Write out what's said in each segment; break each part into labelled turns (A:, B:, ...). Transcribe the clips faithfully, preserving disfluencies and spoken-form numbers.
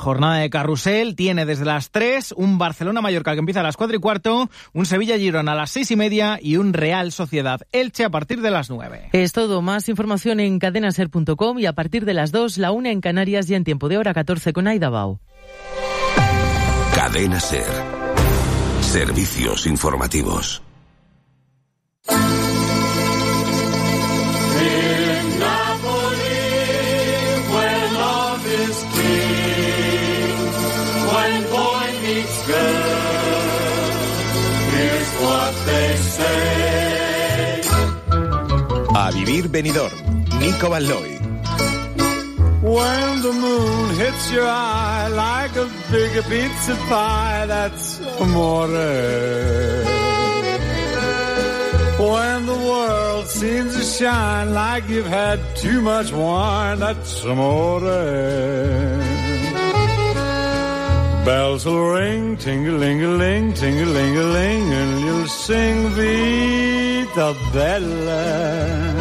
A: jornada de carrusel tiene desde las tres un Barcelona-Mallorca que empieza a las cuatro y cuarto, un Sevilla-Girona a las seis y media y un Real Sociedad-Elche a partir de las nueve.
B: Es todo. Más información en cadena ser punto com y a partir de las dos, la una en Canarias y en tiempo de hora catorce con Aida Bao.
C: Cadena Ser. Servicios informativos.
D: A vivir Benidorm, Nico Balloy.
E: When the moon hits your eye like a big pizza pie, that's amore. When the world seems to shine like you've had too much wine, that's amore. Bells will ring, ting-a-ling-a-ling, ting-a-ling-a-ling, and you'll sing Vita Bella.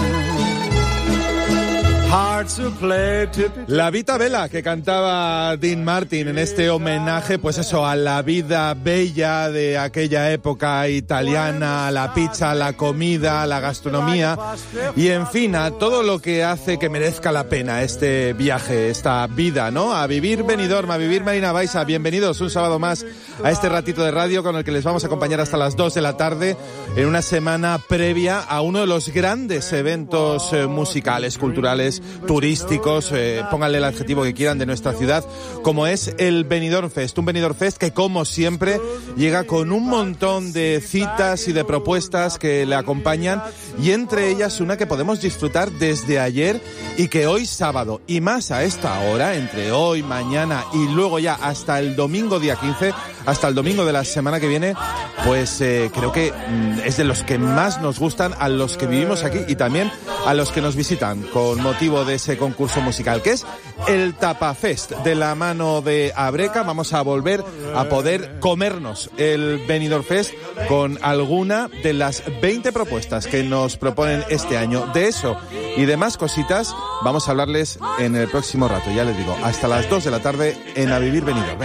F: La Vita Bella que cantaba Dean Martin en este homenaje, pues eso, a la vida bella de aquella época italiana, a la pizza, a la comida, a la gastronomía y en fin, a todo lo que hace que merezca la pena este viaje, esta vida, ¿no? A vivir Benidorm, a vivir Marina Baixa. Bienvenidos un sábado más a este ratito de radio con el que les vamos a acompañar hasta las dos de la tarde en una semana previa a uno de los grandes eventos eh, musicales, culturales, turísticos, eh, pónganle el adjetivo que quieran, de nuestra ciudad, como es el Benidorm Fest. Un Benidorm Fest que, como siempre, llega con un montón de citas y de propuestas que le acompañan, y entre ellas una que podemos disfrutar desde ayer y que hoy sábado, y más a esta hora, entre hoy, mañana y luego ya hasta el domingo día quince, hasta el domingo de la semana que viene, pues eh, creo que mm, es de los que más nos gustan a los que vivimos aquí y también a los que nos visitan con motivo de ese concurso musical, que es el Tapa Fest. De la mano de Abreca vamos a volver a poder comernos el Benidorm Fest con alguna de las veinte propuestas que nos proponen este año. De eso y de más cositas vamos a hablarles en el próximo rato, ya les digo, hasta las dos de la tarde en A Vivir Benidorm.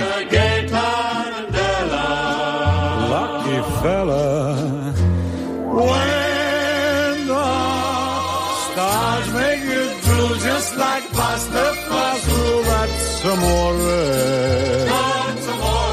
E: Lucky fella, when the stars make you drool just like pasta fazool, that's amore. That's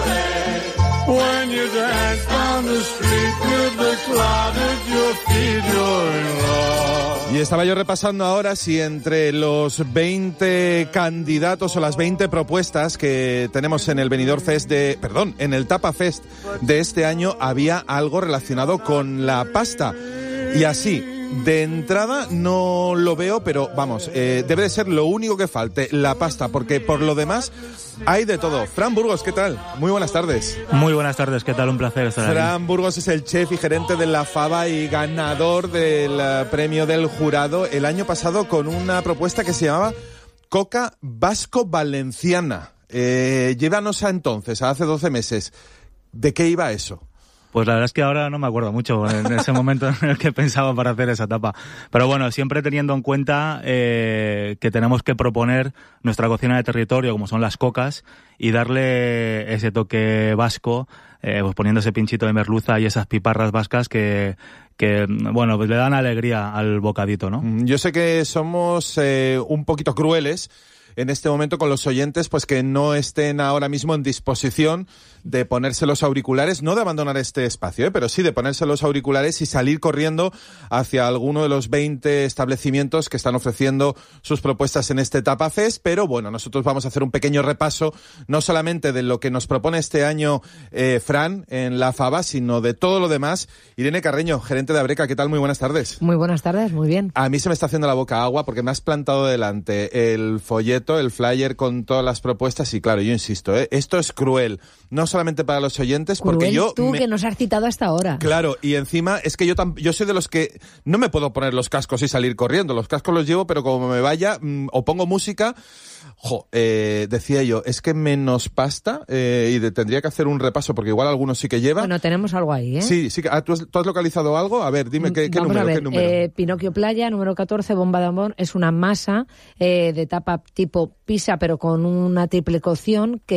E: amore. When you dance down the street with the cloud at your feet, you're in love.
F: Y estaba yo repasando ahora si entre los veinte candidatos o las veinte propuestas que tenemos en el Benidorm Fest de, perdón, en el Tapa Fest de este año había algo relacionado con la pasta. Y así, de entrada no lo veo, pero vamos, eh, debe de ser lo único que falte, la pasta, porque por lo demás hay de todo. Fran Burgos, ¿qué tal? Muy buenas tardes.
G: Muy buenas tardes, ¿qué tal? Un placer estar aquí.
F: Fran Burgos es el chef y gerente de la Fava y ganador del uh, premio del jurado el año pasado con una propuesta que se llamaba Coca Vasco Valenciana. Eh, llévanos a entonces, a hace doce meses. ¿De qué iba eso?
G: Pues la verdad es que ahora no me acuerdo mucho en ese momento en el que pensaba para hacer esa etapa. Pero bueno, siempre teniendo en cuenta eh, que tenemos que proponer nuestra cocina de territorio, como son las cocas, y darle ese toque vasco, eh, pues poniendo ese pinchito de merluza y esas piparras vascas que, que bueno, pues le dan alegría al bocadito, ¿no?
F: Yo sé que somos eh, un poquito crueles en este momento con los oyentes, pues que no estén ahora mismo en disposición de ponerse los auriculares, no de abandonar este espacio, ¿eh? pero sí de ponerse los auriculares y salir corriendo hacia alguno de los veinte establecimientos que están ofreciendo sus propuestas en este Tapa Fest. Pero bueno, nosotros vamos a hacer un pequeño repaso, no solamente de lo que nos propone este año eh, Fran en la Fava, sino de todo lo demás. Irene Carreño, gerente de Abreca, ¿qué tal? Muy buenas tardes.
H: Muy buenas tardes, muy bien.
F: A mí se me está haciendo la boca agua porque me has plantado delante el folleto, el flyer con todas las propuestas y claro, yo insisto, ¿eh? esto es cruel, no solamente para los oyentes,
H: cruel
F: porque yo...
H: tú
F: me...
H: que nos has citado hasta ahora.
F: Claro, y encima es que yo tam... yo soy de los que no me puedo poner los cascos y salir corriendo, los cascos los llevo, pero como me vaya mmm, o pongo música... Jo, eh, decía yo, es que menos pasta eh, y de, tendría que hacer un repaso porque igual algunos sí que llevan.
H: Bueno, tenemos algo ahí, ¿eh?
F: Sí, sí. Ah, ¿tú, has, ¿tú has localizado algo? A ver, dime qué, qué
H: Vamos
F: número.
H: a ver,
F: qué número.
H: Eh, Pinocchio Playa, número catorce, Bomba de Amor, es una masa eh, de tapa tipo pizza, pero con una triple cocción que